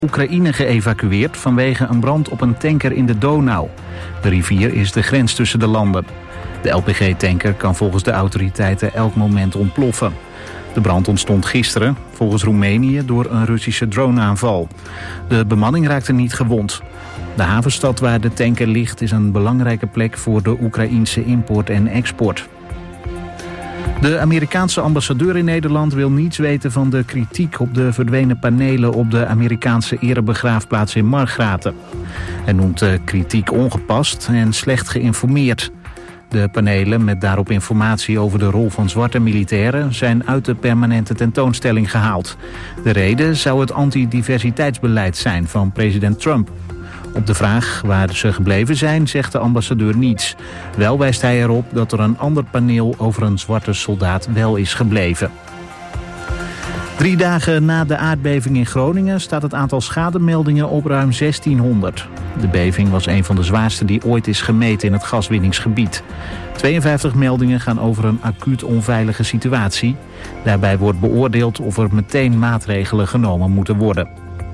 Oekraïne geëvacueerd vanwege een brand op een tanker in de Donau. De rivier is de grens tussen de landen. De LPG-tanker kan volgens de autoriteiten elk moment ontploffen. De brand ontstond gisteren, volgens Roemenië, door een Russische droneaanval. De bemanning raakte niet gewond. De havenstad waar de tanker ligt is een belangrijke plek voor de Oekraïense import en export. De Amerikaanse ambassadeur in Nederland wil niets weten van de kritiek op de verdwenen panelen op de Amerikaanse erebegraafplaats in Margraten. Hij noemt de kritiek ongepast en slecht geïnformeerd. De panelen met daarop informatie over de rol van zwarte militairen zijn uit de permanente tentoonstelling gehaald. De reden zou het antidiversiteitsbeleid zijn van president Trump. Op de vraag waar ze gebleven zijn, zegt de ambassadeur niets. Wel wijst hij erop dat er een ander paneel over een zwarte soldaat wel is gebleven. 3 dagen na de aardbeving in Groningen staat het aantal schademeldingen op ruim 1600. De beving was een van de zwaarste die ooit is gemeten in het gaswinningsgebied. 52 meldingen gaan over een acuut onveilige situatie. Daarbij wordt beoordeeld of er meteen maatregelen genomen moeten worden.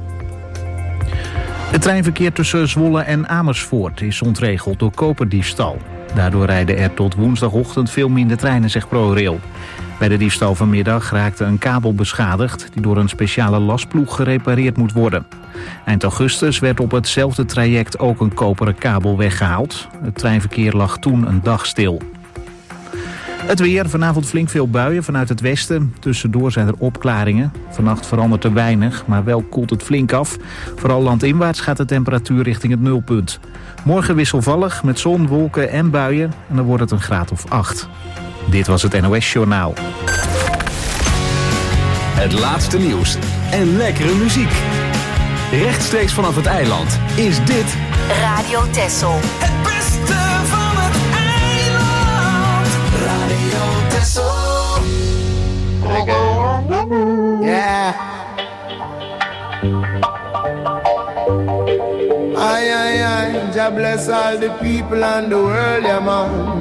Het treinverkeer tussen Zwolle en Amersfoort is ontregeld door koperdiefstal. Daardoor rijden er tot woensdagochtend veel minder treinen, zegt ProRail. Bij de diefstal vanmiddag raakte een kabel beschadigd die door een speciale lasploeg gerepareerd moet worden. Eind augustus werd op hetzelfde traject ook een koperen kabel weggehaald. Het treinverkeer lag toen een dag stil. Het weer, vanavond flink veel buien vanuit het westen. Tussendoor zijn er opklaringen. Vannacht verandert er weinig, maar wel koelt het flink af. Vooral landinwaarts gaat de temperatuur richting het nulpunt. Morgen wisselvallig met zon, wolken en buien. En dan wordt het een graad of 8. Dit was het NOS Journaal. Het laatste nieuws en lekkere muziek. Rechtstreeks vanaf het eiland is dit Radio Texel. Het beste van het eiland. Radio Texel. Yeah. Aye, aye, aye. Jah bless all the people and the world, yeah, man.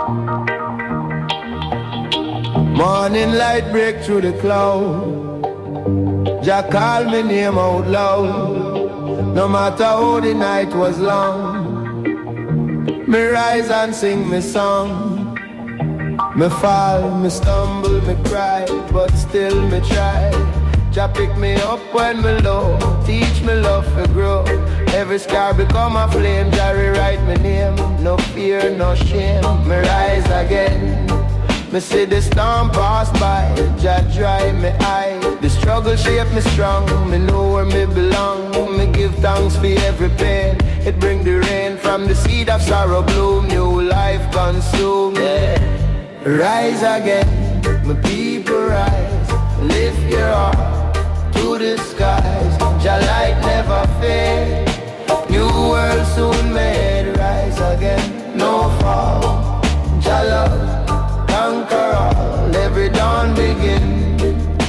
Morning light break through the cloud. Jah call me name out loud. No matter how the night was long, me rise and sing me song. Me fall, me stumble, me cry, but still me try. Jah pick me up when me low, teach me love to grow. Every scar become a flame, Jah rewrite my name. No fear, no shame, me rise again. Me see the storm pass by, Jah dry me eye. The struggle shape me strong, me know where me belong. Me give thanks for every pain. It bring the rain from the seed of sorrow bloom. New life consume, yeah. Rise again, my people rise. Lift your heart to the skies. Jah light never fade. New world soon made. Rise again, no fall. Jah love conquer all, every dawn begin.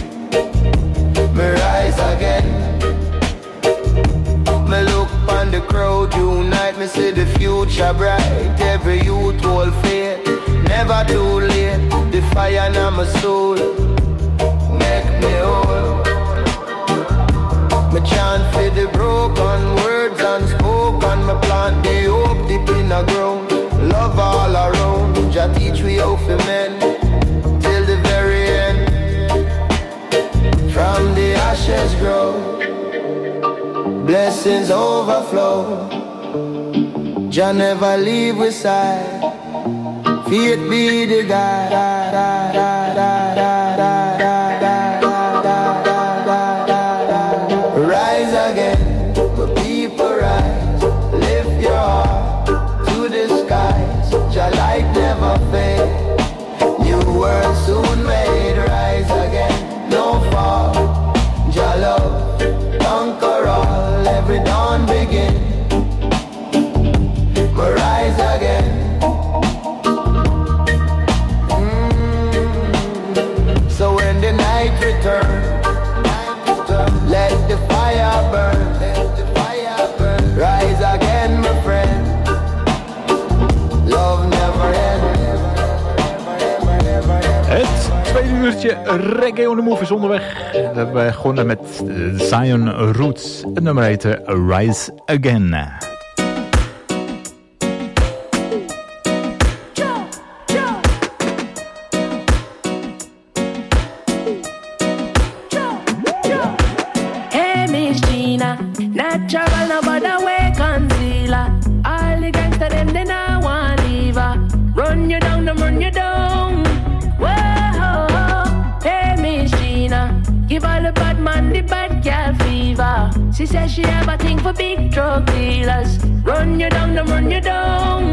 Me rise again. Me look on the crowd unite. Me see the future bright. Every youth hold faith. Never too late. The fire in my soul make me whole. Me chant for the broken words unspoken. Me plant the hope deep in the ground. Love all around. Jah teach we how to mend till the very end. From the ashes grow, blessings overflow. Jah never leave we side. Faith be the guide. Rise again, my people rise. Lift your heart to the skies. Jah light never fade. New world soon made. Rise again, no fall. Jah love conquer all. Every dawn begin. We rise again. So when the night return, let the fire burn. Rise again, my friend. Love never ends. Het uurtje Reggae on the Move is onderweg. We begonnen met Zion Roots. Het nummer heet Rise Again. Hey Miss Gina, natural no bother way concealer. All the gangsta them they now want leave her. Run you down, them run you down. Whoa, hey Miss Gina, give all the bad man the bad girl fever. She says she have a thing for big drug dealers. Run you down, them run you down.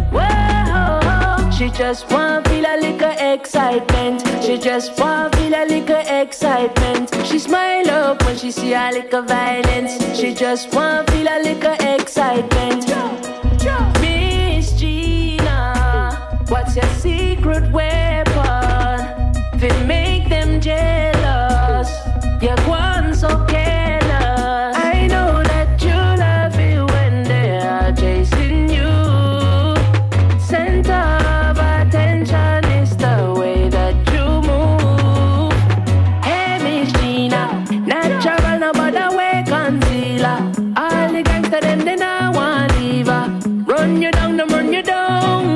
Whoa, she just want feel a little excitement. She just want feel a little excitement. She smile up when she see a little violence. She just want feel a little excitement. Miss Gina, what's your secret weapon? If it make them jealous, you're one so careless. I know that you love it when they are chasing you. Center of attention is the way that you move. Hey Miss Gina, natural no bother way concealer. All the gangsta them they now want leave her. Run you down, them run you down.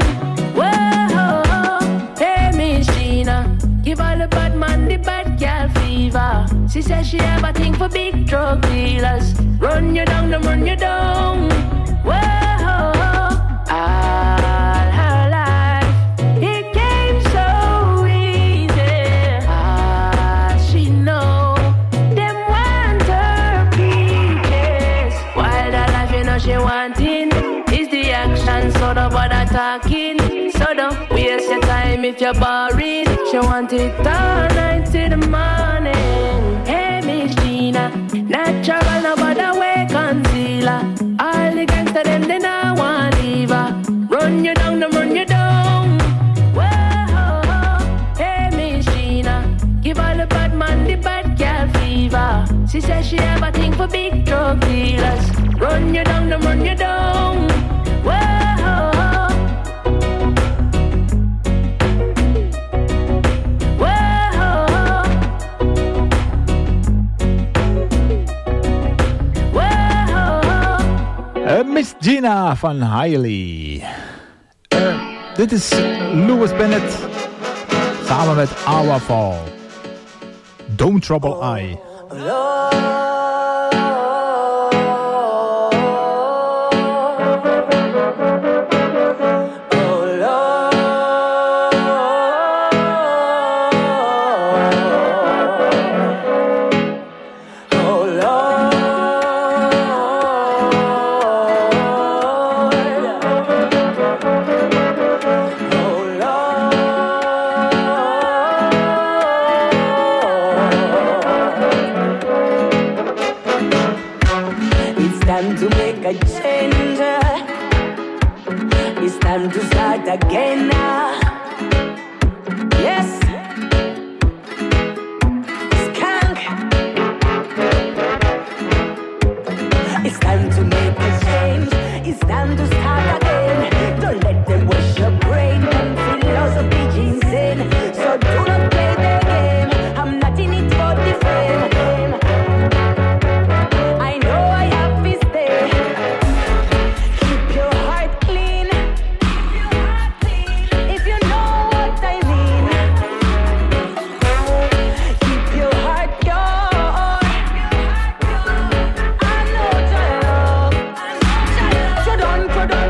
Whoa, hey Miss Gina, give all the bad man the bad girl fever. She says she have a thing for big drug dealers. Run you down, them run you down. Whoa, all her life it came so easy. She know them want her peaches. While the life you know she wanting is the action, so don't bother talking. So don't waste your time if you're boring. She want it all night till the morning. Hey Miss Gina, natural no bother way concealer. All the gangsta them they now want leave her. Run you down, them run you down. Whoa, hey Miss Gina, give all the bad man the bad girl fever. She says she have a thing for big drug dealers. Run you down, them run you down. Whoa, Miss Gina van Hailey. Dit is Louis Bennett samen met Awa Fall. Don't Trouble I. Time to start again now. Yes, Skank. It's time to make a change. It's time to start again. Don't let them wash your brain and philosophy insane. So do not play their game. I'm not in it for the fame. I know I have to stay. Keep your heart clean. If you know what I mean, keep your heart pure. I know your love. So don't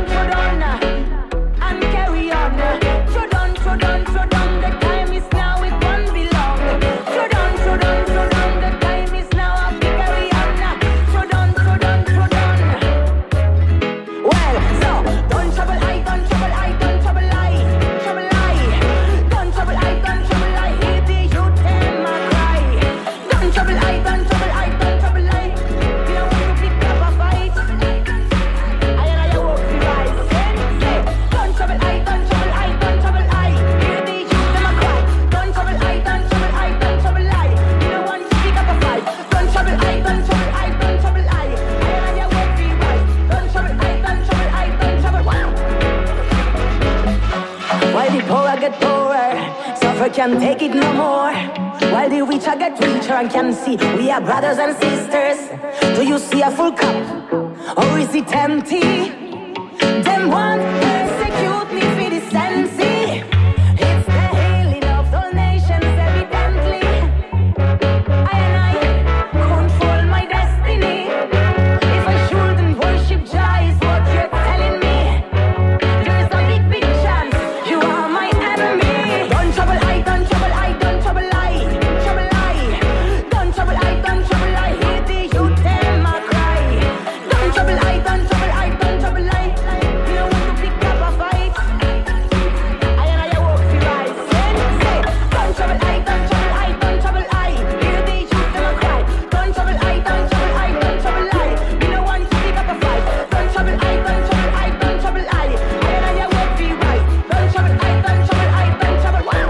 can't take it no more. While the richer get richer and can see we are brothers and sisters. Do you see a full cup or is it empty? Them want persecute me for the sensi. It's the healing of the nations evidently. I and I control my destiny. If I shouldn't worship Jah is what you're telling me. There's a big chance you are my enemy. Don't trouble I, don't trouble I, don't trouble I, trouble I. Don't trouble I, don't trouble I. Hear the youth them a cry. Don't trouble I, don't trouble I, don't trouble I. You don't want to pick up a fight. I and I walk the rise. Say, don't trouble I, don't trouble I, don't trouble I. Hear the youth them a cry. Don't trouble I, don't trouble I, don't trouble I. You don't want to pick up a fight. Don't trouble I, don't trouble I, don't trouble I. I and I walk the rise. Don't trouble I, don't trouble I, don't trouble I.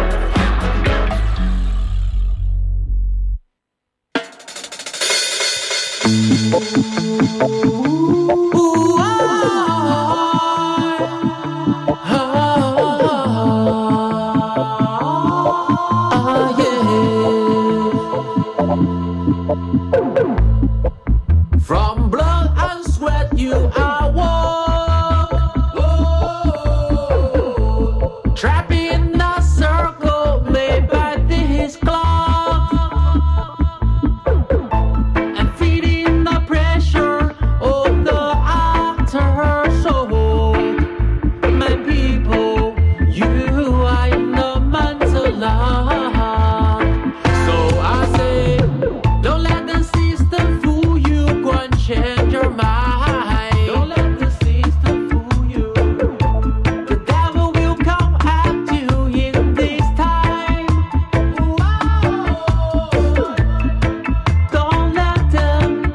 From blood and sweat you are walk, trapped in a circle made by this clock, and feeding the pressure of the aftershock. My people, you are in the mental lock. So I say, don't let the system fool you, go and change your mind. Don't let the system fool you. The devil will come at you in this time. Don't let them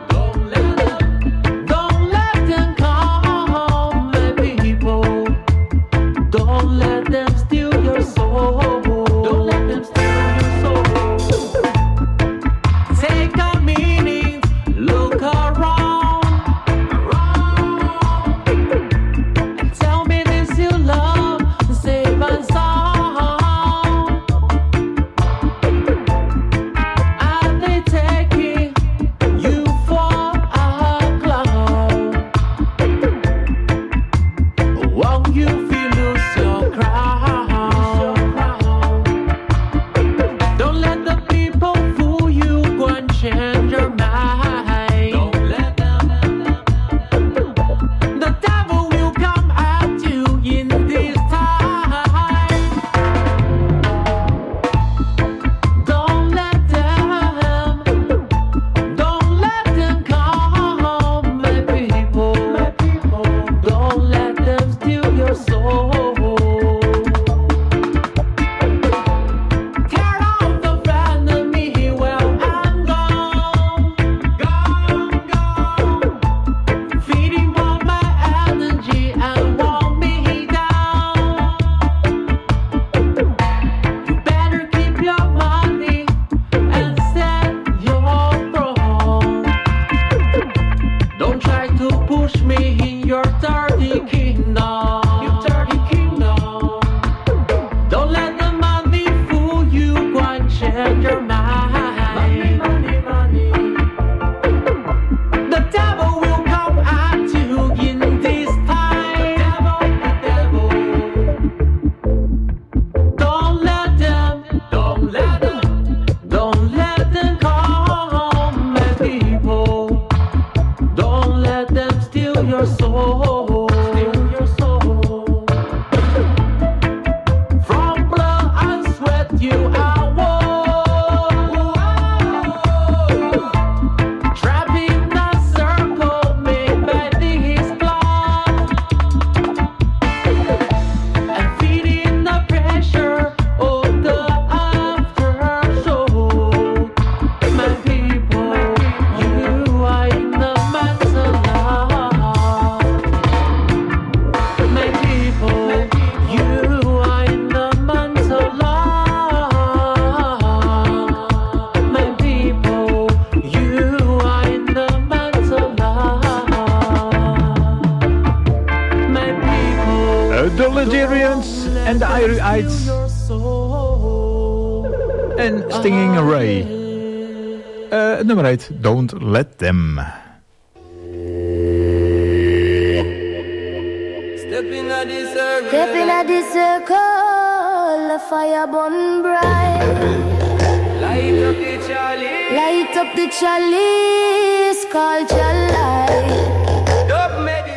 come, my people. Don't let them steal your soul. Don't let them steal your soul. Take a minute, look around, and tell me this you love, safe and sound. Are they taking you for a clown? Won't you feel lose your crown? Don't let the people fool you, go and change your mind. Don't let them. The devil will come at you in this time. Don't let them come, my people. Don't let them steal your soul. Tear off the enemy, well, I'm gone. Feeding on my energy and want me down. You better keep your money and set your throne. Don't try to push me in your dirty kingdom. Don't let the money fool you, go and change your mind. The devil will come at you in this time. Don't let them come, my people. Don't let them steal your soul. From blood and sweat you are walk, trapped in a circle made by this clock, and feeding the pressure of the aftershock. My people, you are in the mental lock. My people, you are in the mental lock. My people, you are in the mental lock. My people, The Legerians en de Irie-Ites. your soul. En Stinging Ray. Het nummer heet Don't Let Them. Step in a the circle. Step in a the circle, the fire burn bright. Light up the chalice. Light up the chalice, call your light. Dub medicine.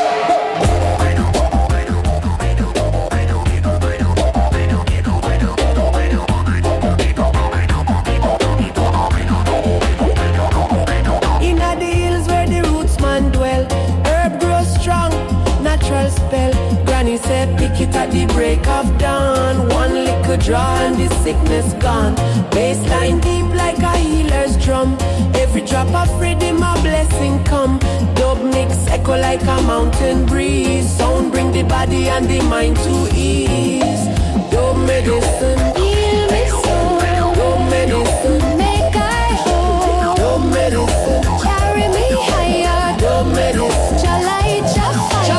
Inna the hills where the roots man dwell, herb grows strong, natural spell. Granny said pick it at the break of dawn. One little draw and the sickness gone. Baseline deep like a healer's drum. Every drop of rhythm a blessing come. Dub mix echo like a mountain breeze. Sound bring the body and the mind to ease. Dub medicine, Heal me soul, dub medicine, make I whole. dub medicine, Carry me higher, dub medicine. your light, your fire.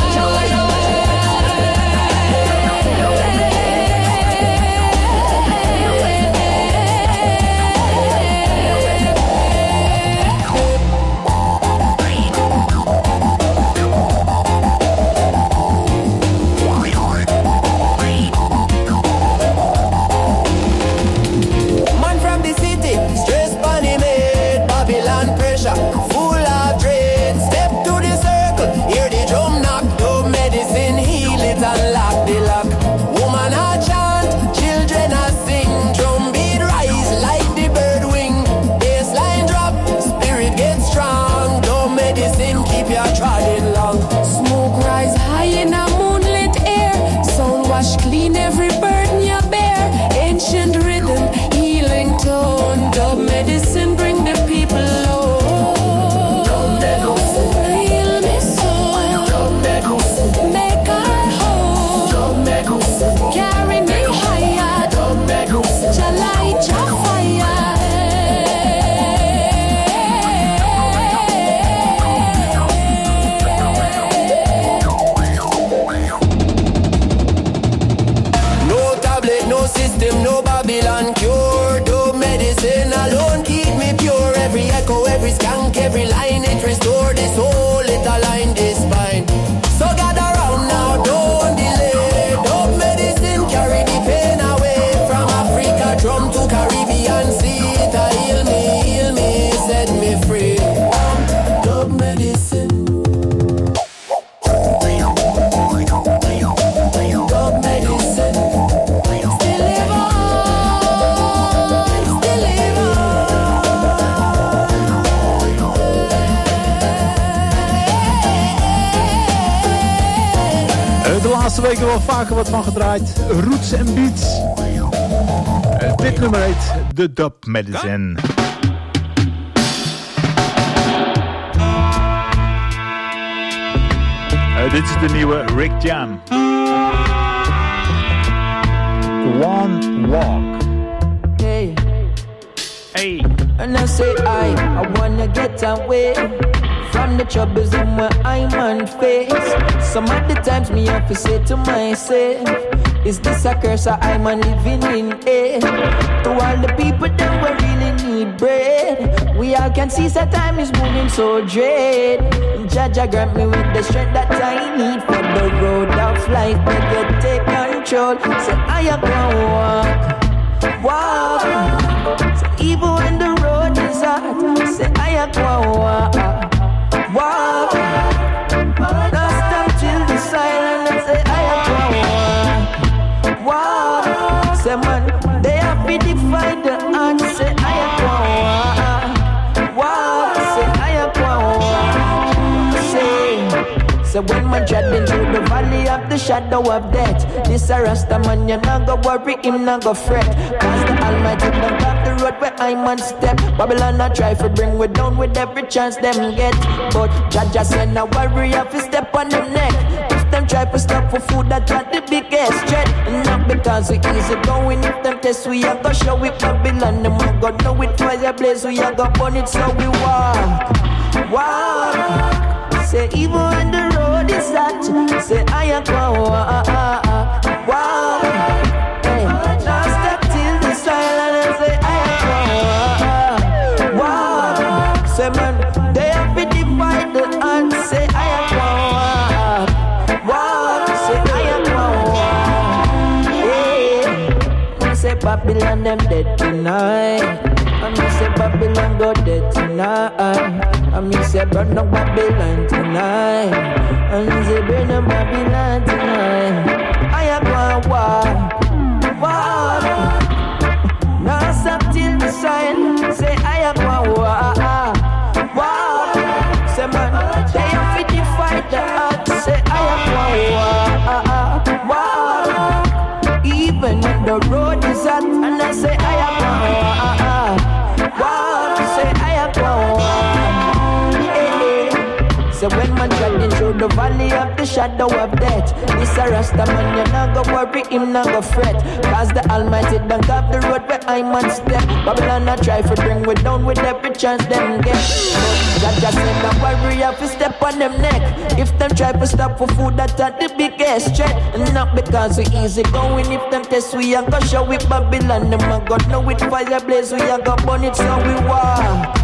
Man from the city, stress pan him head, Babylon pressure, full of dread. Step to the circle, hear the drum knock, dub medicine, heal it and lock the lock. Woman a chant, children a sing, drum beat rise like the bird wing. Bassline drop, spirit get strong, dub medicine keep your trotting long. Smoke rise high in a moonlit air, sound wash clean every burden you bear. Ancient rhythm, healing tone, dub medicine bring the people low. Heal me soul, make I whole. Carry me higher, your light, your fire. No tablet, no system, no Babylon cure. Dub medicine alone keep me pure. Every echo, every skank, every line it restore the soul, it align the spine. So gather round now, don't delay. Dub medicine carry the pain away. From Africa drum to Caribbean sea. It a heal me, set me free. Dub medicine. Dub medicine. Still live on, still live De laatste weken wel vaker wat van gedraaid. Roots en beats. Dit nummer heet The Dub Medicine. Dit is de nieuwe Rick Jam. One Walk. Hey, Hey. and I say I wanna get away from the troubles in my I'm face. Some of the times me have to say to myself, is this a curse or I'm living in it? To all the people that we really need bread, we all can see that time is moving so dread. Jaja grant me with the strength that I need for the road of life, but you take control. Say I am gonna walk. Say even when the road is hard, say I am gonna walk. Now stop till the silence and say I am gonna walk. Say man, they have to define the answer. Say I am gonna walk. Say I am gonna say when man treading through the valley of the shadow of death, this a Rasta man, you not go worry, him not go fret. Cause the Almighty don't have the road where I'm on step. Babylon not try to bring we down with every chance them get. But Jaja said no worry, have to step on them neck. If them try to stop for food, that's not the biggest threat. And not because we easy going, if them test we are gonna show it Babylon. Them a go know it fire blaze, we are gonna burn it so we walk. Say even when the road is hot, say I am gonna walk. Hey, now step till the silence. Babylon them dead tonight. I me say Babylon go dead tonight. I me say burn up Babylon tonight. And say burn up Babylon tonight. I am going war. Now stop till the sign. Say I am going war. Say man, they have to fight the odds. Say I am going war. Even when the road is hot, and I say I am war. Say I am war. So when man driving through the valley of the shadow of death, this a Rasta man, you not go worry, him not go fret. Cause the Almighty don't have the road where I man step. Babylon a try to bring we down with every chance them get. But just say no worry, have to step on them neck. If them try to stop for food, that's the biggest threat. And not because we easy going, if them test we a go show with Babylon. Them a go know with fire blaze, we a go burn it so we walk.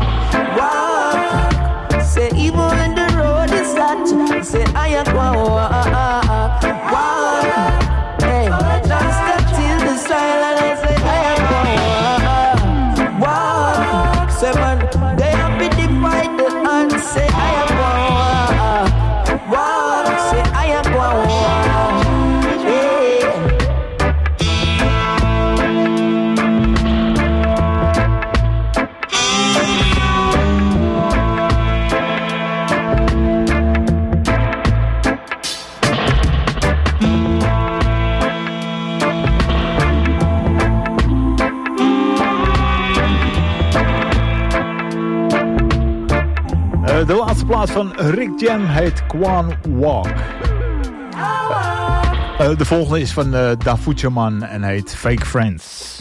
Say even when the road is hot, say I am going. Hey, don't stop till the silence. I say I am going. Say man, they have been divided and say I am going. Say I am going. De laatste plaats van Rick Jam heet Quan Walk. De volgende is van Da Fuchaman en heet Fake Friends.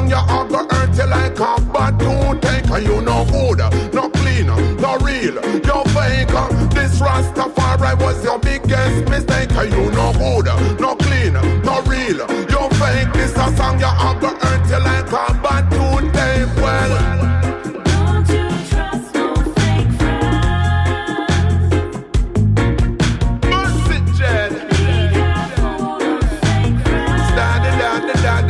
song you have to earn till I come back to take. You no good, no clean, no real, you fake. This Rastafari was your biggest mistake. You no good, no clean, no real, you fake. This a song you have to earn till I come back to take. Well, don't you trust no fake friends? Bust it, Jed. Be careful of fake friends. Stand it down.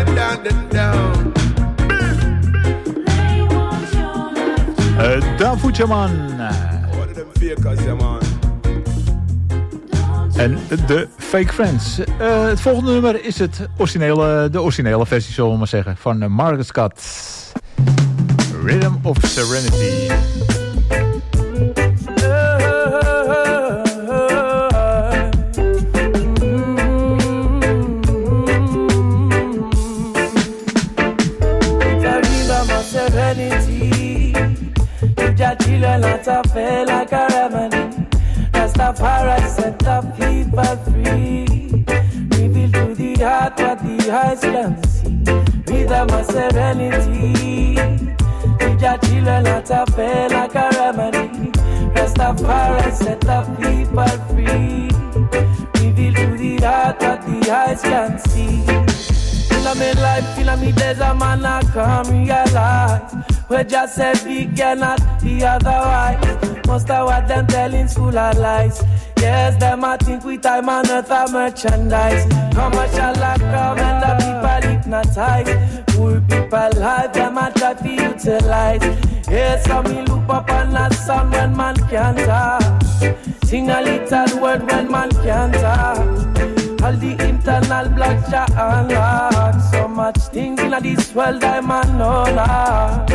They want your life to Dafuchaman. What are them fakers, yeah, man? En de Fake Friends. Het volgende nummer is de originele versie, zullen we maar zeggen, van Margaret Scott. Rhythm of Serenity. Children not a fail like a remedy. Rastafari set the people free. Reveal to the heart what the eyes can see. Rhythm of serenity. Teacher children not a fail like a remedy. Rastafari set the people free. Reveal to the heart what the eyes can see. In my life, in my days, a man I come realize. We just said we cannot be otherwise. Most of what them telling school are lies. Yes, them I think we time and earth are merchandise. Commercial like come and the people hypnotize. Poor people life, them I try to utilize. Yes, so me look up on that sun when man can't talk. Sing a little word when man can't talk. All the internal blocks are unlocked. So much things in this world I man know not.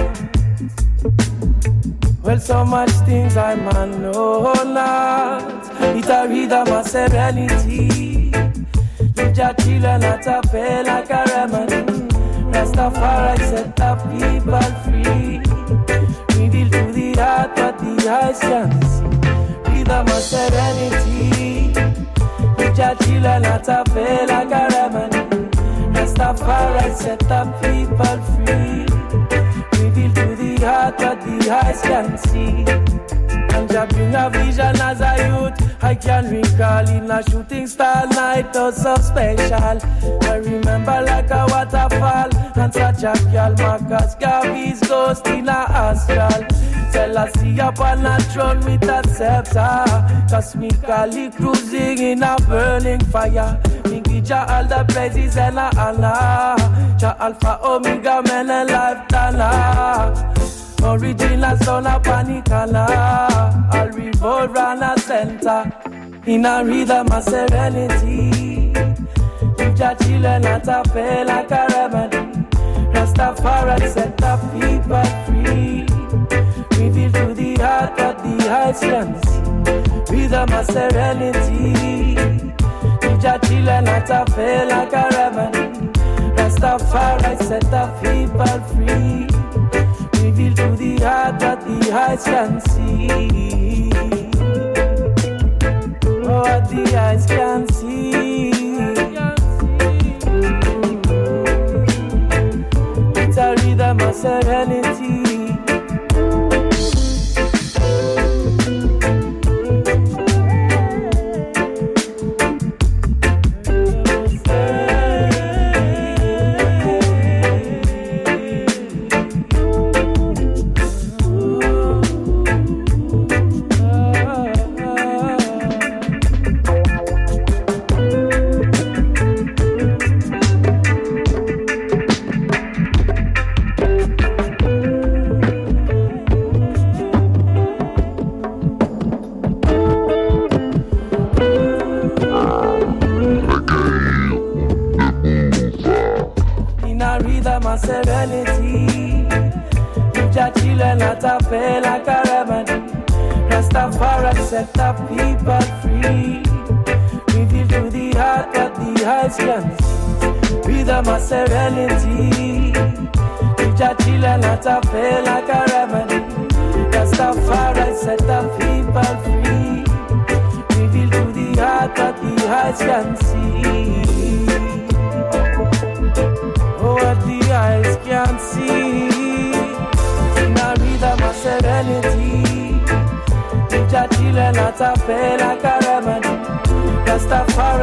Well, so much things I man know not. It's a rhythm of serenity. Leave your children not a pay like a remedy. Rastafari set the people free. Reveal to the heart what the eyes can see. Rhythm of serenity. Leave children not a fail like a remedy. Rastafari set the people free. Reveal to the heart what the eyes can see. And Jah bring a vision as a youth. I can recall in a shooting star night was so special. I remember like a waterfall. And such a girl Marcus Garvey's ghost in a astral. Tell us see up on a throne with a scepter. Cosmically cruising in a burning fire. Think Jah all the praises and a honor. Jah Alpha Omega men and life Tana. Original son of Panicala. I'll revolve round a center. In a rhythm of serenity. Leave your children not a pay like a remedy. Rastafari set the people free. Reveal to the heart what the eyes can see. Rhythm of serenity. Leave your children not a pay like a remedy. Rastafari set the people free. Reveal to the heart what the eyes can see. Oh, what the eyes can see. It's a rhythm of serenity. Serenity, leave your children not a pay like a remedy. Rastafari set the people free. Reveal to the heart what the eyes can see. Rhythm of serenity, leave your children not a pay like a remedy. Rastafari set the people free. Reveal to the heart what the eyes can see. Oh, what the eyes can't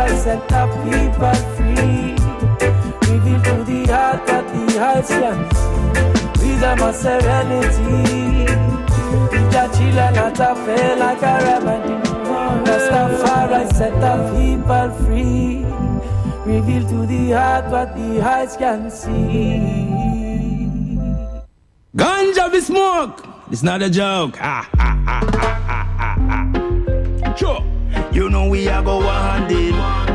Rastafari set the people free. Reveal to the heart that the eyes can see. Freedom and serenity. It's a chill and not a fail like a remedy. Rastafari set the people free. Reveal to the heart what the eyes can see. Ganja be smoke. It's not a joke. Ha ha ha ha ha ha ha. Sure. You know we are go one day.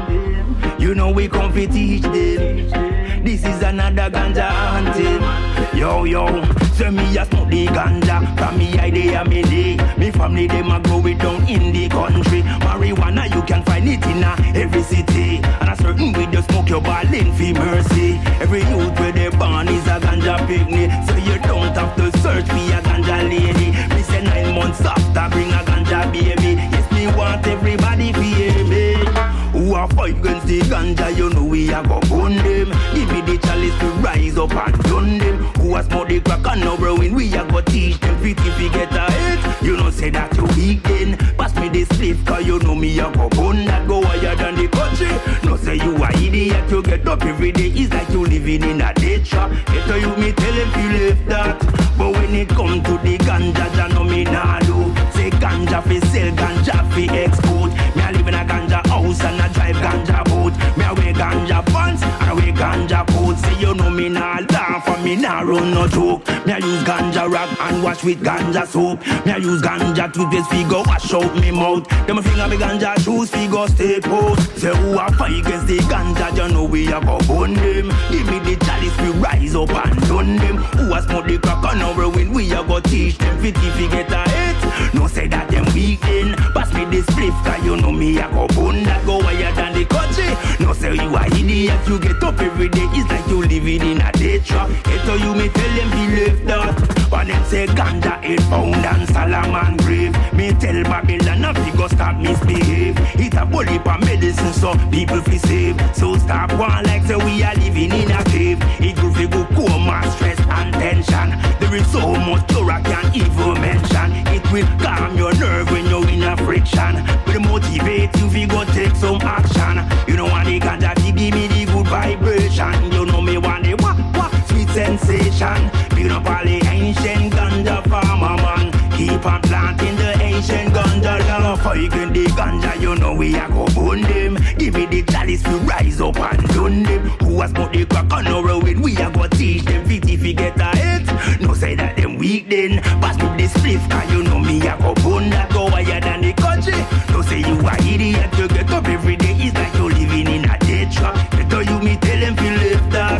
You know we come to teach them. This is another ganja anthem. Yo yo, so me a smoke the ganja. From me idea me day. Me family them a grow it down in the country. Marijuana you can find it in every city. And a certain way you smoke your ballin' for mercy. Every youth where they born is a ganja picnic. So you don't have to search for a ganja lady. Me say 9 months after bring a ganja baby. Yes me want everybody to hear me. Who a fight against the ganja, you know we a go burn them. Give me the chalice to rise up and done them. Who a smoke the crack and no brewing, we a go teach them. Fit if you get a hit, you know say that you weak then. Pass me the spliff, cause you know me a go burn that go higher than the country. No say you a idiot, you get up every day. It's like you living in a day trap. Get to you, me tell him you left that. But when it come to the ganja, ya know me nah do. Say ganja fi sell, ganja fi export. Me a live in a ganja house and I drive ganja boat. Me a wear ganja pants and I wear ganja coat. Say you know me nah laugh and me nah run no joke. Me a use ganja rock and wash with ganja soap. Me a use ganja toothpaste fi go wash out me mouth. Them a finger me ganja shoes fi go stay put. Say who a fight against the ganja, you know we a go burn them. Give me the chalice fi rise up and done them. Who a smoke the crack and now when we a go teach them fit if you get a hit. No say that them weak then. Pass me this spliff cause you know me a go burn that go higher than the country. No say you a idiot, you get up every day. It's like you living in a day trap. Get to you, me tell them be left that. But them say ganja 8 pound and Solomon grave. Me tell Babylon not fi go stop misbehave. It a bully for medicine so people fi save. So stop one like say we are living in a cave. It will fi go coma, stress and tension. There is so much cure I can't even mention. It will calm your nerve when you're in a friction. But motivate you fi go take some action. You know want the ganja fi give me the good vibration. You know me want the wah sweet sensation. Build up all the ancient ganja farmer man. Keep on planting the ancient ganja love. Fight against the ganja, you know we a go burn them. Give me the chalice to rise up and done them. Who a smoke the crack on our road, we a go teach them fit if you get a hit. No say that them weak then. Pass me this spliff, cause you know me a go burn that go higher than the country. No say you a idiot, you get up every day. It's like you living in a day trap. Better you me tell them feel left that.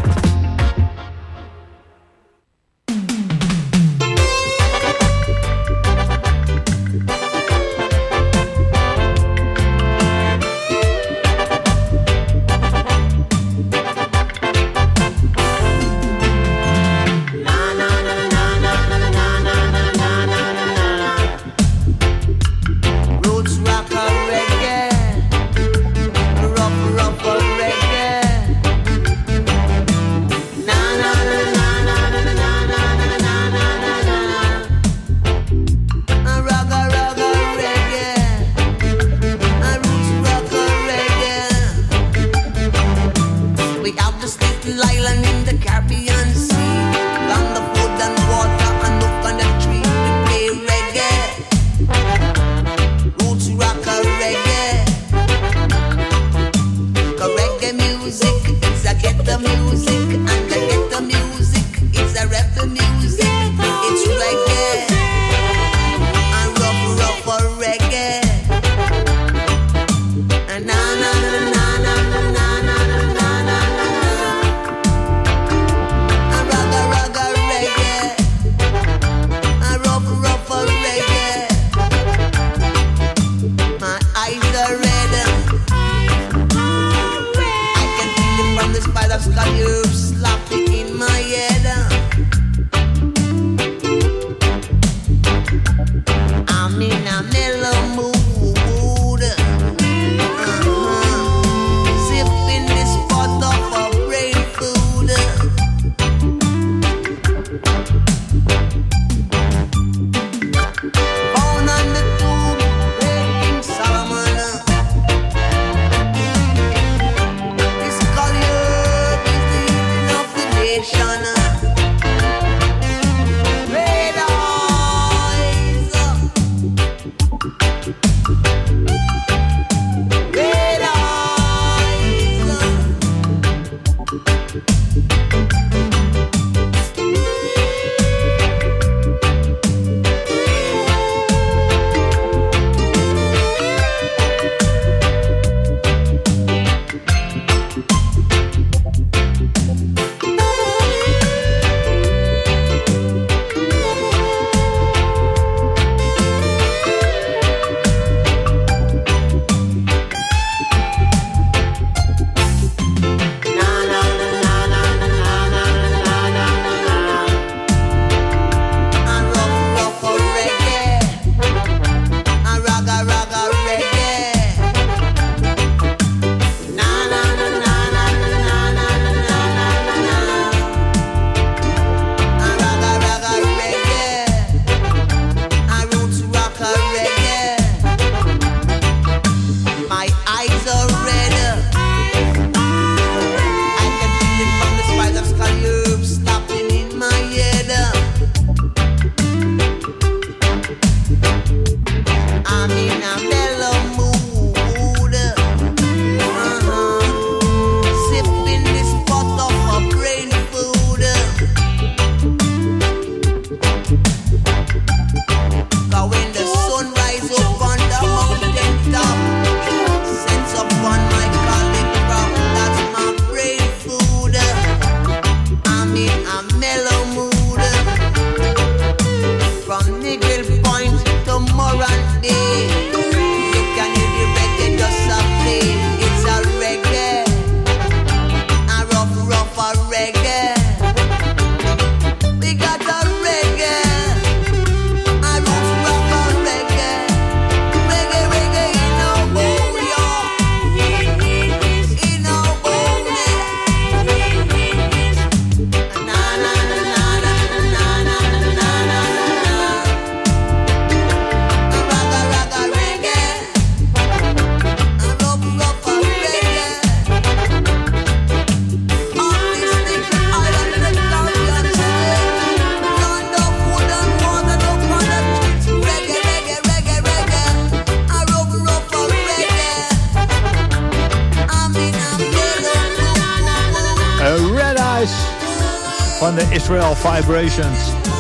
van de Israel Vibrations.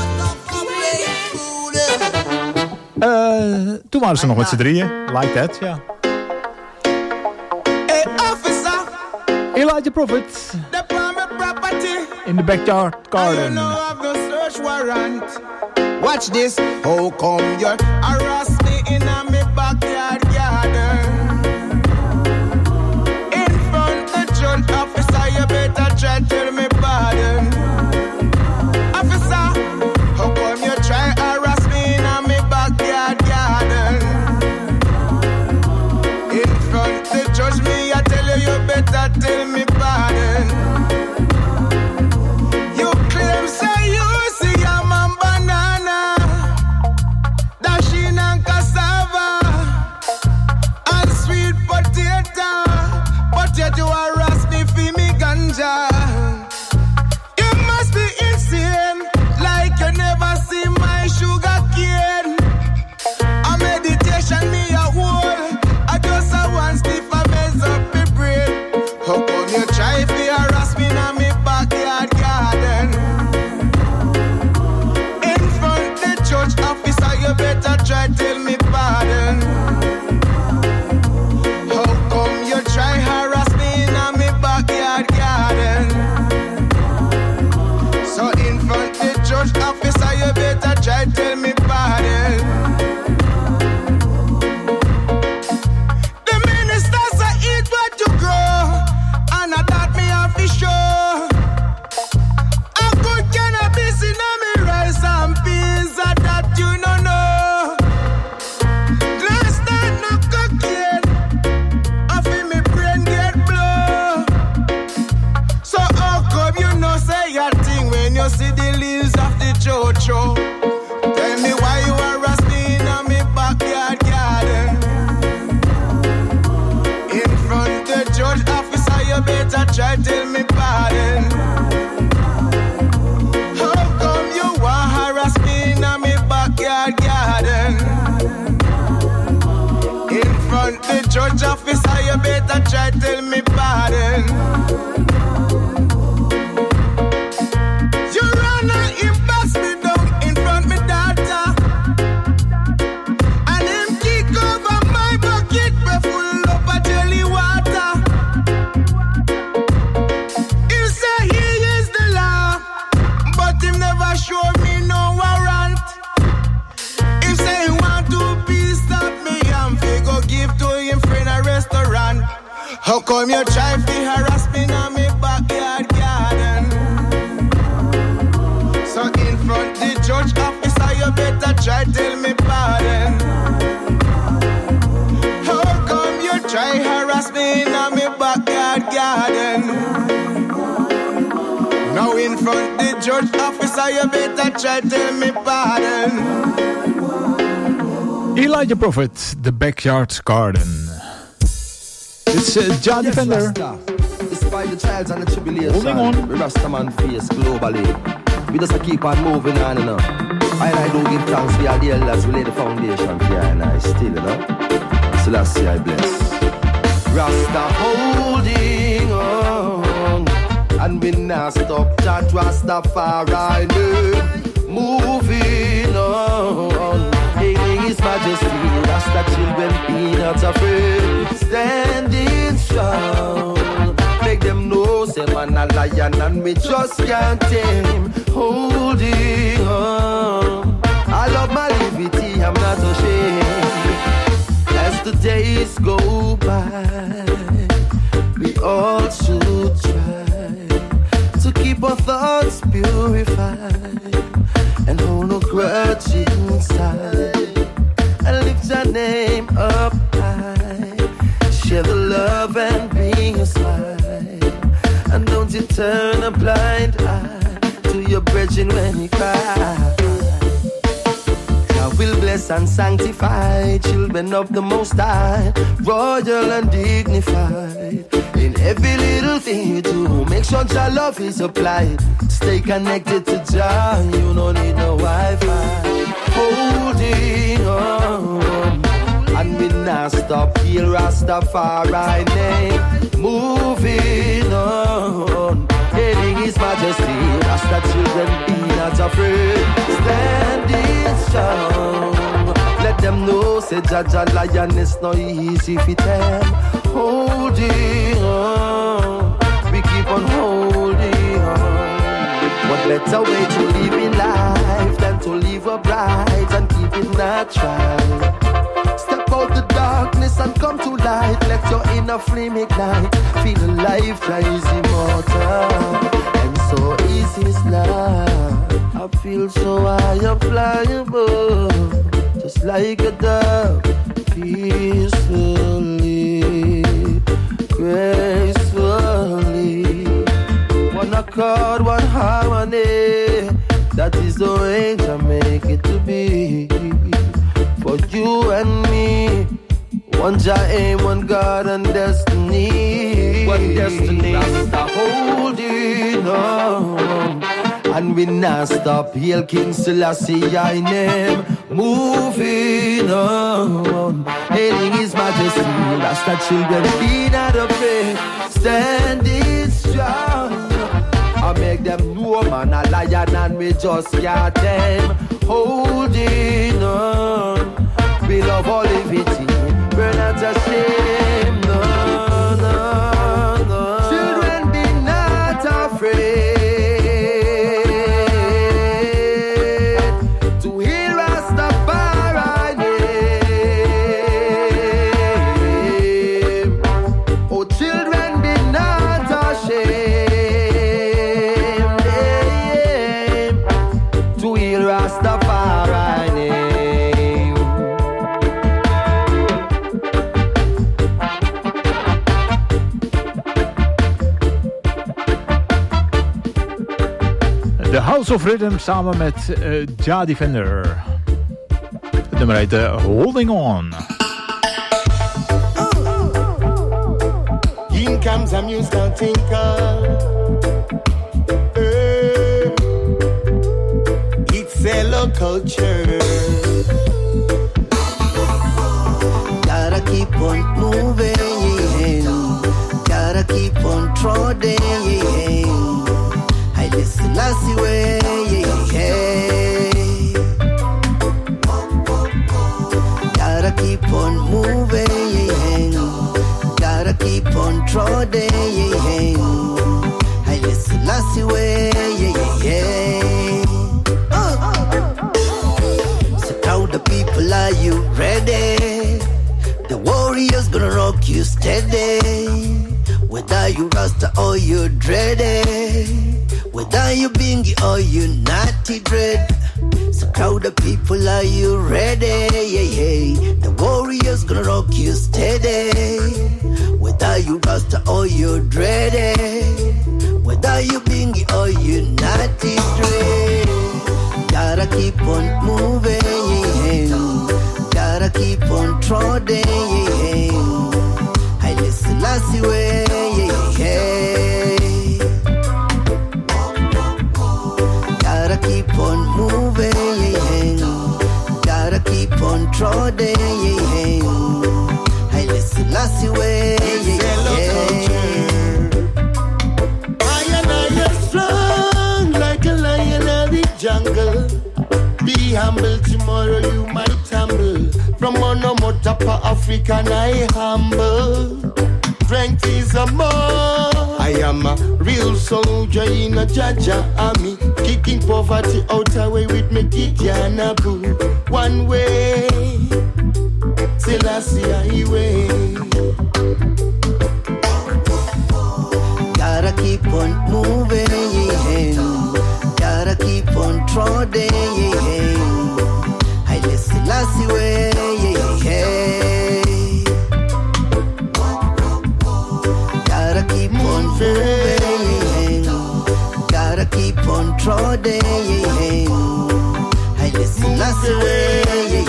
Toen waren ze nog met z'n drieën. Like that, ja. Hey officer, Elijah Prophet. the private property. In the backyard I garden. know I've no search warrant. Watch this. How come you harass me in a me backyard garden? In front the judge officer, you better try tell me pardon. Officer, how come you try harass me in a me backyard garden? In front the judge, me I tell you, you better tell me pardon. You claim say you see a man banana, dashing and cassava, and sweet potato, but yet you harass me for me ganja. You must be insane, like you never see my sugar cane. A meditation me a whole, I just a one stiff a mess up my brain. How come you try to harass me in me backyard garden? In front the judge officer, you better try tell me pardon. How come you try harass me in me backyard garden? So in front the judge officer, you better try tell me pardon. The minister say eat what you grow, and I thought me have to show. A good cannabis in me rice and peas, that you no know. Last night no cocaine, I feel me brain get blow. So how come you no say a thing when you see the leaves of the chocho? Tell me why you harass me in me backyard garden. In front the judge officer, you better try tell me pardon. How come you want harass me in me backyard garden? In front the judge officer, you better try tell me pardon. You run and him box me down in front me daughter, and him kick over my bucket full up of jelly water. He say he is the law, but him never show me no warrant. He say he want to piece up me and fi go give to him friend a restaurant. How come you try to harass me in me backyard garden? So in front the judge officer, you better try tell me pardon. How come you try harass me in me backyard garden? Now in front the judge officer, you better try tell me pardon. Elijah Prophet, The Backyard Garden. It's Jah Defender. Despite the trials and the tribulation, Holding on. we Rastaman face globally. We just keep on moving on, you know. I do give thanks for all the elders who lay the foundation for you and I still, you know. So let's see, I bless. Rasta holding on, and we not stop that Rastafari moving on. Hating His Majesty, Rasta children be not afraid, standing strong. Make them know, say man a lion and we just can't tame. Holding on, I love my liberty, I'm not ashamed. As the days go by, we all should try to keep our thoughts purified and hold no grudge inside, and lift your name up high. Share the love and bring a smile, and don't you turn a blind eye to your brethren when he cry. God will bless and sanctify children of the Most High, royal and dignified. In every little thing you do, make sure your love is applied. Stay connected to Jah, you don't need no Wi-Fi. Holding on, and we not stop, heal Rastafari name. Moving on, hating His Majesty, Rasta children, be not afraid. Standing strong. Let them know, say Jaja lioness no easy for them. Holding on, we keep on holding on. What better way to live in life than to live upright and keep it natural? Step out the darkness and come to light. Let your inner flame ignite. Feel alive, try is immortal. And so easy is love. I feel so high, I fly above. Just like a dove, peacefully, gracefully. One accord, one harmony. That is the way I make it to be. For you and me, one Jah aim, one God and destiny. One destiny, stop holding on. And we not stop, hail King Selassie, I name. Moving on, hailing His Majesty. Rasta children, be not afraid, standing strong. I make them know man a lion and we just can't them. Holding on, we love all living. We're not ashamed, no, no, no. Children, be not afraid. The House of Rhythm samen met Jah Defender. Het nummer heet Holding On. In comes a musical thinker. It's a local church. Gotta keep on moving. Gotta keep on trotting. I listen last way. Gotta keep on moving. Gotta keep on trotting. I listen last way. So how the people, are you ready? The warriors gonna rock you steady. Whether you Rasta or you dready, whether you bingy or you naughty dread. So crowd of people, are you ready? The warriors gonna rock you steady. Whether you Rasta or you dready, whether you bingy or you naughty dread. Gotta keep on moving. Gotta keep on trotting. I listen last way. Gotta keep on moving. Gotta keep on trotting. I listen last way. I am strong like a lion of the jungle. Be humble, tomorrow you might tumble. From Monomotapa, African, I humble. Strength is a more. I am a real soldier in a Jaja army, kicking poverty out away with me Gideon Abu. One way, Selassie highway. Gotta keep on moving. Gotta keep on trotting. I listen last way. Gotta keep on moving. Gotta keep on trotting. I listen last way.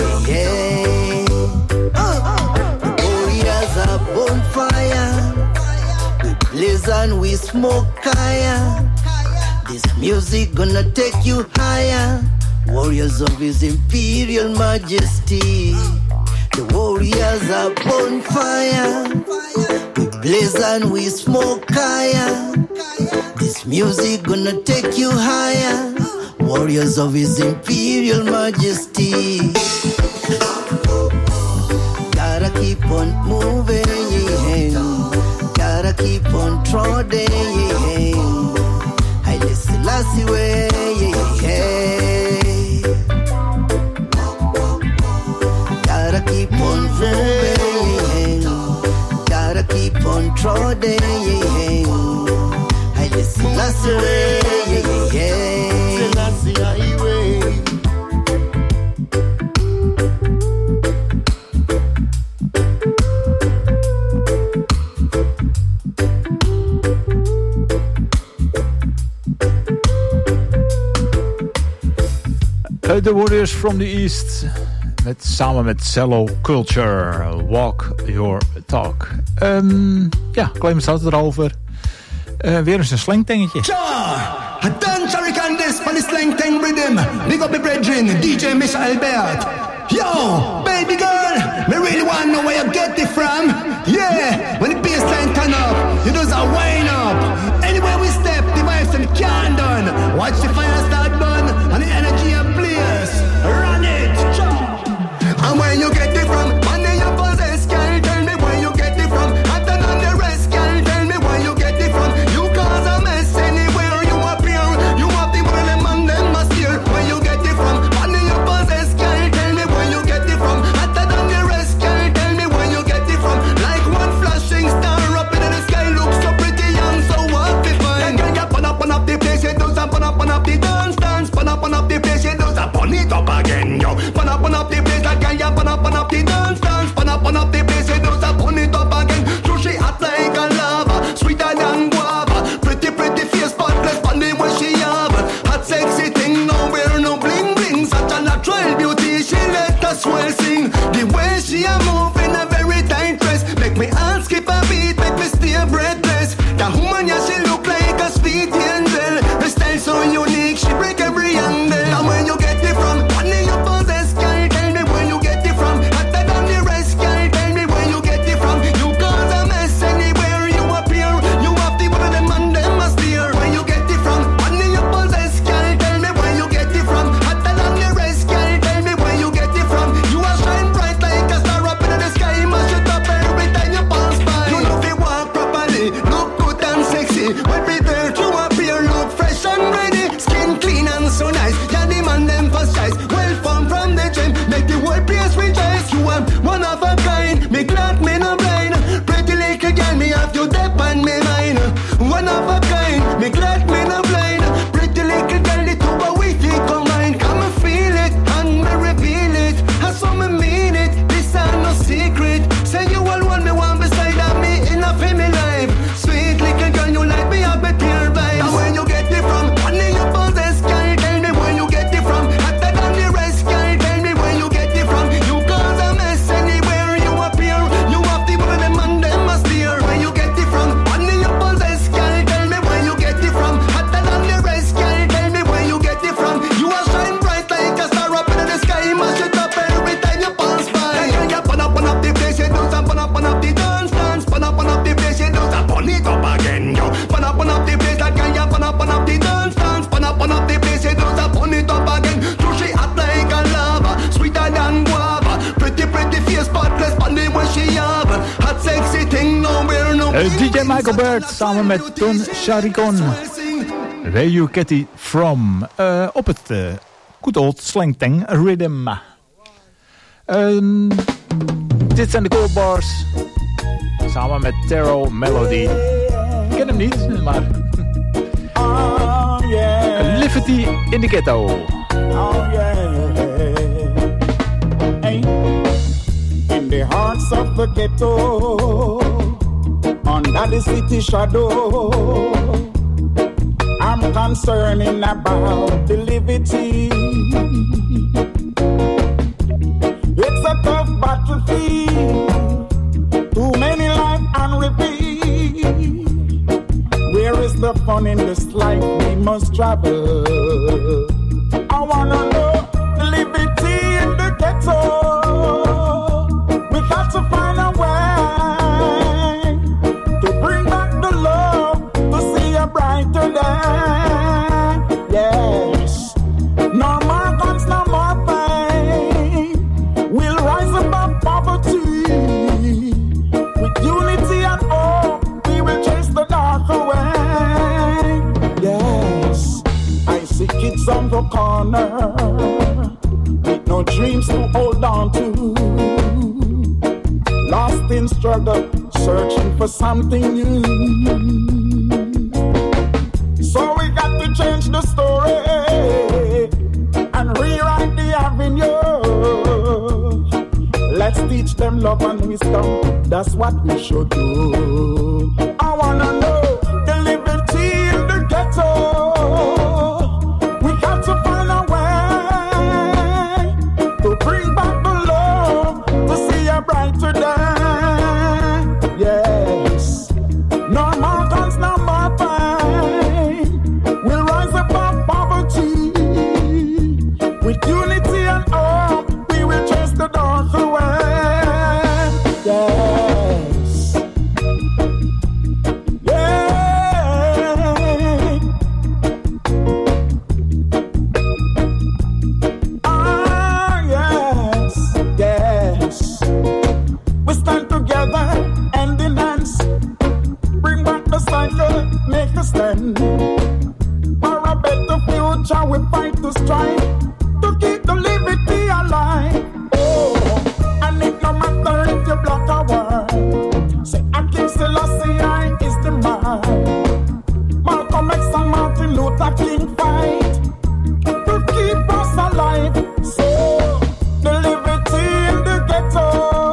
The warriors are bonfire. We blaze and we smoke higher. This music gonna take you higher. Warriors of His Imperial Majesty. The warriors are bonfire. We blaze and we smoke higher. This music gonna take you higher. Warriors of His Imperial Majesty. Gotta keep on moving. Gotta keep on trotting. Haile Selassie way. Gotta keep on moving. Gotta keep on trotting. Haile Selassie way. Selassie highway. The Warriors from the East. Samen met Cello Culture. Walk Your Talk. Clemens had het erover. Weer eens een slangtengetje. I done Sharikan this for the slang thing rhythm. Big up the brethren, DJ Mr. Albert. Yo, baby girl, me really wanna know where you get it from. Yeah, when the bassline turn up, you just a wind up. Anywhere we step, the vibes and the can done. Watch the fire start burn, and the energy and players. Run it, and where you get it from, money you possess, girl, tell me where you get it from. I turn on the rest, girl, tell me where you get it from. You cause a mess anywhere you appear. You have the world and man, them must hear. Where you get it from, money you possess, girl, tell me where you get it from. I turn on the rest, girl, tell me where you get it from. Like one flashing star up in the sky, looks so pretty and so what to find. Girl, you pon up the place, you do some pon up the dance, pon up the place, you do some pon it up again, yo. Pon up the place, like you pon up the dance, pon up the place, you do some pon it up again. So she hot like a lava, sweeter than guava. Pretty face, spotless, funny when she have. Hot sexy thing, no wear no bling bling. Such a natural beauty, she let us well sing. The way she a move in a very tight dress, make me heart skip a beat, make me stay breathless. The woman, yeah, she look like a sweet angel. Her style so unique, she break every angle. And where you get it from, money you possess, girl, tell me where you get it from. Hotter than the rest, girl, tell me where you get it from. You cause a mess anywhere you appear. You have the one of them and them must steer. Where you get it from, money you possess, girl, tell me where you get it from. Hotter than the rest, girl, tell me where you get it from. You are shine bright like a star up in the sky. Must shut up every time you pass by. You know if you walk properly, look good and sexy. When we there to appear, look fresh and ready. Skin clean and so nice. Yeah, the man them first choice. Well formed from the gym, make the whole place rejoice. You are one of a kind. Me glad me no blind. Pretty little girl, me have you dep on me mind. One of a kind. Me glad me no blind. Pretty little girl, the two of we combine. Come and feel it and me reveal it. I saw me mean it. This ain't no secret. Say you all want me one beside of me in a family life. Sweet little girl, you like me up with your vibes. And where you get it from? Money you possess, girl, tell me where you get it from. Hotter than the rest, girl, tell me where you get it from. You cause a mess anywhere you appear. You have the one of them and them must steer. Where you get it from? Money you possess, girl, tell me where you get it from. Hotter than the rest, girl, tell me where you get it from. You are shine bright like a star up in the sky. Must shut up every time you pass by. Girl, you pon up the place, you do some pon up the dance, pon up the place, you do some pon it up again, yo. Pon up the place, like you pon up the dance, pon up the place, you do some pon it up again. So she hot like a lava, sweeter than guava. Pretty face, spotless, funny when she have. Hot sexy thing, no wear no. DJ Michael Bird samen met Ton Sharikon. Where you get it from. Op het good old slangtang rhythm. Dit zijn de Cold Bars. Samen met Taro Melody. Ik ken hem niet, maar... Liberty in the Ghetto. Oh yeah. Hey. In the hearts of the ghetto, under the city shadow, I'm concerning about the liberty. It's a tough battlefield, too many life unrevealed. Where is the fun in this life we must travel? I wanna know the liberty in the ghetto. We got to find a way to bring back the love, to see a brighter day. dreams to hold on to. Lost in struggle, searching for something new. So we got to change the story and rewrite the avenue. Let's teach them love and wisdom, that's what we should do. I wanna know the liberty in the ghetto. We got to find a way to bring back the love, to see a brighter day. Yes, no more guns, no more pain. We'll rise above poverty. With unity and hope, we will chase the dark away. Yes. Yeah. Ah, yes. Yes. We stand together, hand in hands. Bring back the cycle, make a stand. For a better future, we fight to strive to keep the liberty alive. Oh, and it no matter if you block a word. Say, Akim Selassie, I is the man. Malcolm X and Martin Luther King fight to keep us alive. So, the liberty in the ghetto,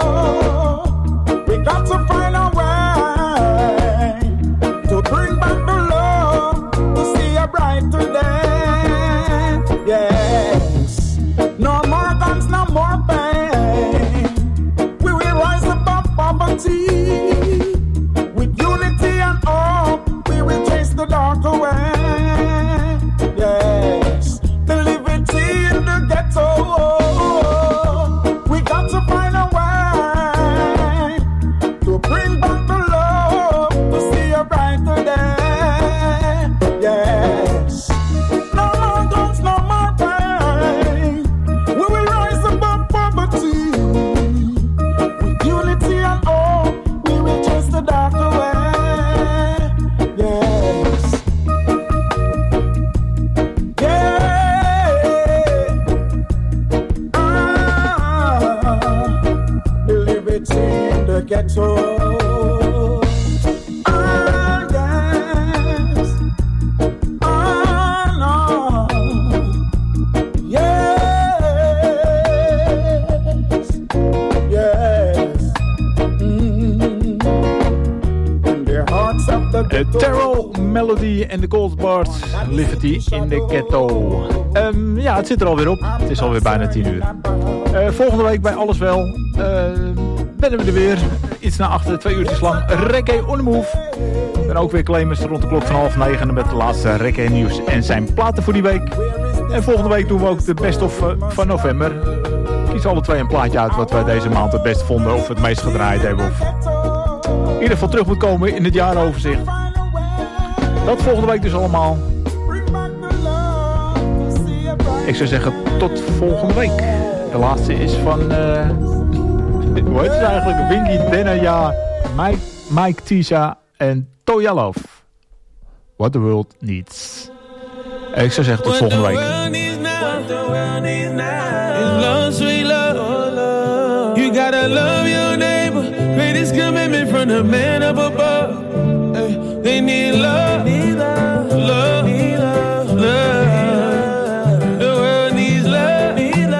we got to find a way to bring back the love, to see a brighter day. Yes, no more guns, no more pain. We will rise above poverty. With unity and hope, we will chase the dark away. Yes, the liberty in the ghetto. We got to find a way to bring back the love, to see a brighter day. Yes, no more guns, no more pain. We will rise above poverty. With unity and hope, we will chase the dark away. Yes. Yeah. The liberty in the ghetto. Yes. No. Yes. Yes. In the hearts of the ghetto. Terrell, Melody en de Goldbart, Liberty in the Ghetto. Ja, het zit er alweer op. Het is alweer bijna 10 uur. Volgende week bij Alles Wel ben we er weer. Iets na 8, 2 uurtjes lang. Reggae on the Move. En ook weer Clemens rond de klok van 8:30 met de laatste reggae nieuws en zijn platen voor die week. En volgende week doen we ook de best of van november. Kies alle twee een plaatje uit wat wij deze maand het best vonden of het meest gedraaid hebben. Of in ieder geval terug moet komen in het jaaroverzicht. Dat volgende week dus allemaal. Ik zou zeggen tot volgende week. De laatste is van hoe heet het eigenlijk? Winky Denaya, Mike Tisha en Toya Love. What the World Needs. Ik zou zeggen tot volgende week. You gotta love your neighbor. Greatest commitment from the man up above. They need love, love, love. The world needs love,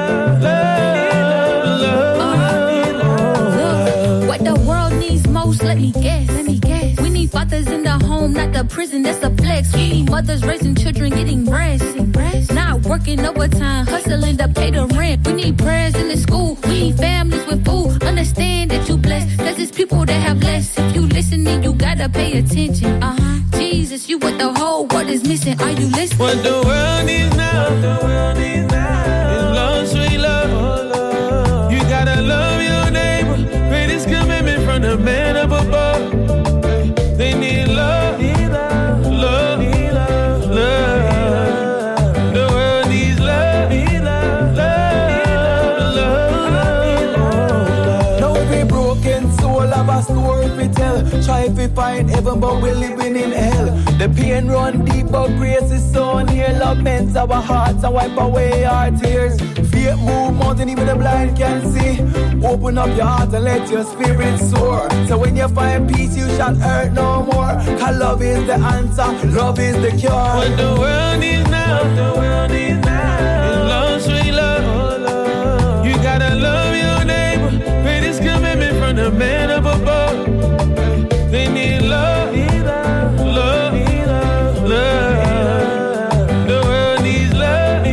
love. What the world needs most, let me guess. We need fathers in the home, not the prison, that's a flex. We need mothers raising children, getting breast. Not working overtime, hustling to pay the rent. We need prayers in the school, we need families with food. Understand that you blessed, cause it's people that have less. If you listening, you gotta pay attention. Jesus, you what the whole world is missing. Are you listening? What the world needs now, is love, sweet love. You gotta love your neighbor. Greatest commitment from the man up above. They need love, love, love. The world needs love, love. Now every broken soul have a story to tell. Try to find heaven, but we're living in hell. The pain run deep, but grace is so near. Love mends our hearts and wipe away our tears. Fear move mountains and even the blind can see. Open up your heart and let your spirit soar. So when you find peace, you shall hurt no more. Cause love is the answer, love is the cure. What the world needs now, is love, sweet love. You gotta love your neighbor. Greatest commitment from the man up above. They need love, love, love. The world needs love,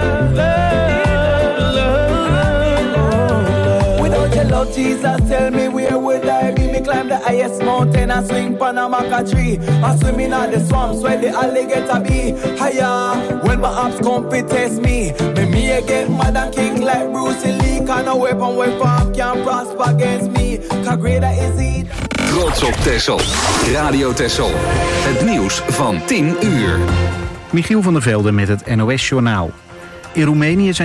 love. Without your love, Jesus, tell me where would I be? Me climb the highest mountain and swing Panama tree. I swim in all the swamps where the alligator be. Higher, when my ops come to test me. Me again mad and king like Bruce Lee. Cause no weapon we farm can prosper against me. Cause greater is he. Trots op Texel. Radio Texel. Het nieuws van 10 uur. Michiel van der Velde met het NOS-journaal. In Roemenië zijn